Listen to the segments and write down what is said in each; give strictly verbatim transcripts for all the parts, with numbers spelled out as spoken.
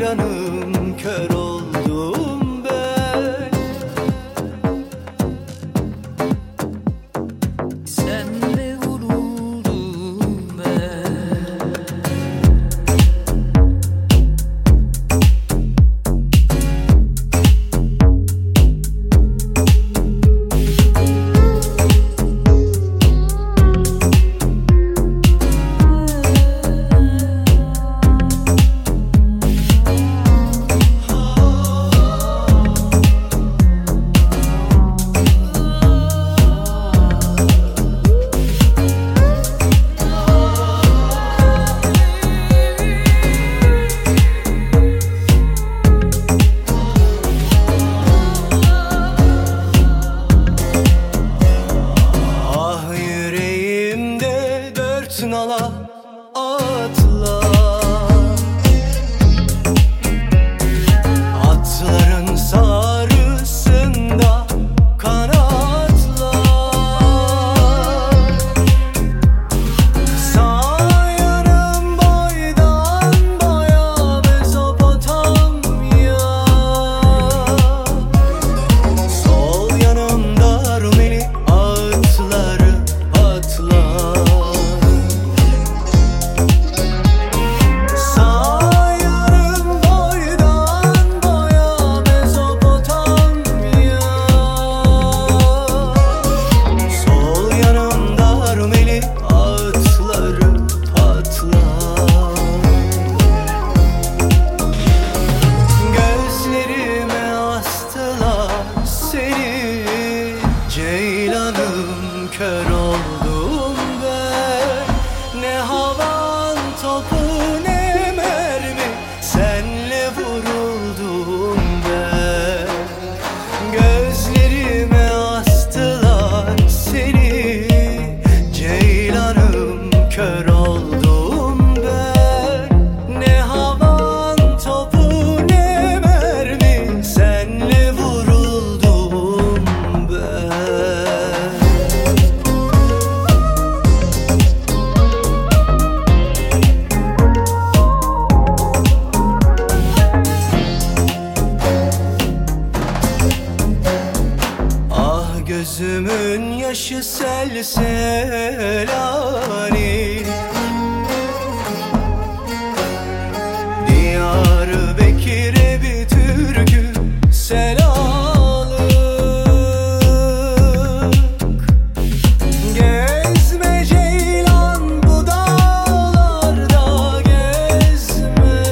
ceylanım, kör oldum ben. Senle vuruldum ben. Nala atla, atların sarısında kanatlar, sağ yanım boydan boya Mezopotamya, sol yanımda Rumeli atları atlar. Ceylanım, kör oldum ben. Ne havan topu ne mermi, senle vuruldum ben. Gözlerime astılar seni, ceylanım, kör oldum ben. Ne havan topu ne mermi, senle vuruldum ben. Gözümün yaşı sel selani, Diyarbakır'a bir türkü selalık. Gezme ceylan bu dağlarda gezme,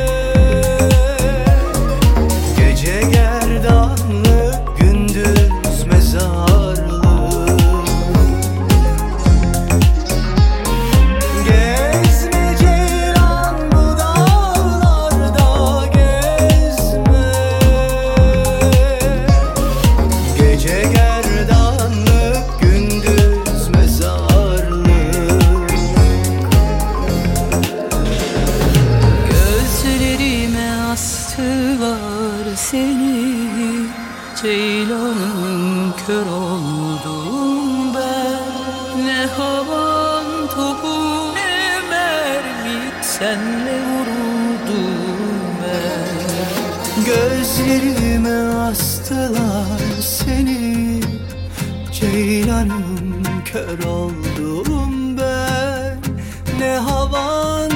gece gerdanlık gündüz mezarlık. Gezme ceylan bu dağlarda gezme, gece gerdanlık gündüz mezarlık. Gözlerime astılar seni, ceylanım, kör oldum ben. Ne havan topu ne mermi, senle vuruldum ben. Gözlerime astılar seni, ceylanım, kör oldum ben. Ne havan